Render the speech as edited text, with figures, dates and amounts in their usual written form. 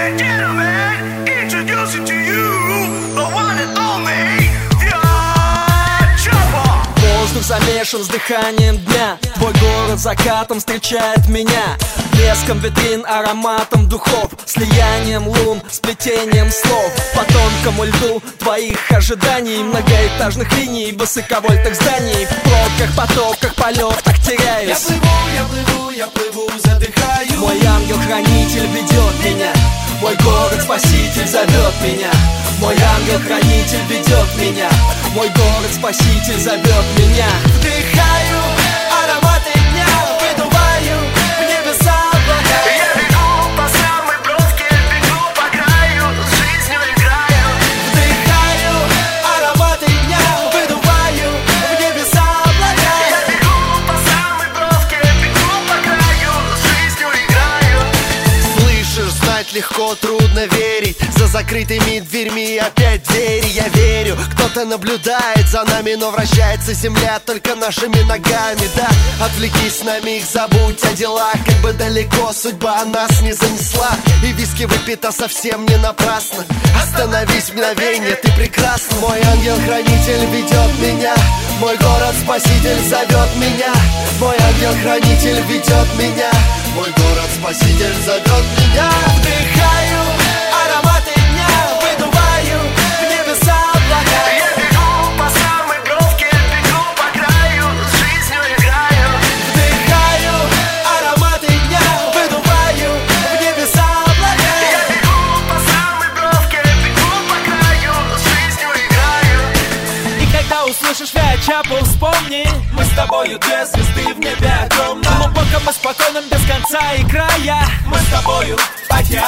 and gentlemen, introducing to you the one and only Chopper. Воздух замешан с дыханием дня. Твой город закатом встречает меня. Блеском витрин, ароматом духов, слиянием лун, сплетением слов. По тонкому льду твоих ожиданий, многоэтажных линий, высоковольтных зданий. В пробках, потоках, полетах теряюсь. Я плыву, задыхаюсь. Мой ангел-хранитель ведет меня. Мой город-спаситель зовет меня. Мой ангел-хранитель ведет меня. Мой город-спаситель зовет меня. Вдыхаю ароматы дня, выдуваю в небеса облака. Я бегу по самой бровке, бегу по краю, с жизнью играю. Вдыхаю ароматы дня, выдуваю в небеса облака. Я бегу по самой бровке, бегу по краю, с жизнью играю. Слышишь, знать легко, трудно верить. За закрытыми дверьми опять двери. Я верю, кто-то наблюдает за нами, но вращается земля только нашими ногами. Да, отвлекись на миг, забудь о делах. Как бы далеко судьба нас не занесла. И виски выпито совсем не напрасно. Остановись мгновенье, ты прекрасна. Мой ангел-хранитель ведет меня. Мой город-спаситель зовет меня. Мой ангел-хранитель ведет меня. Мой город-спаситель зовет меня. Вдыхаю ароматы дня, выдуваю в небеса облака. Я бегу по самой бровке, бегу по краю, с жизнью играю. Вдыхаю ароматы дня, выдуваю в небеса облака. Я бегу по самой бровке, бегу по краю, с жизнью играю. И когда услышишь Чапу, вспомни, мы с тобою две звезды в небе огромном. Глубоком и спокойном, без конца и края. Мы с тобою в океане.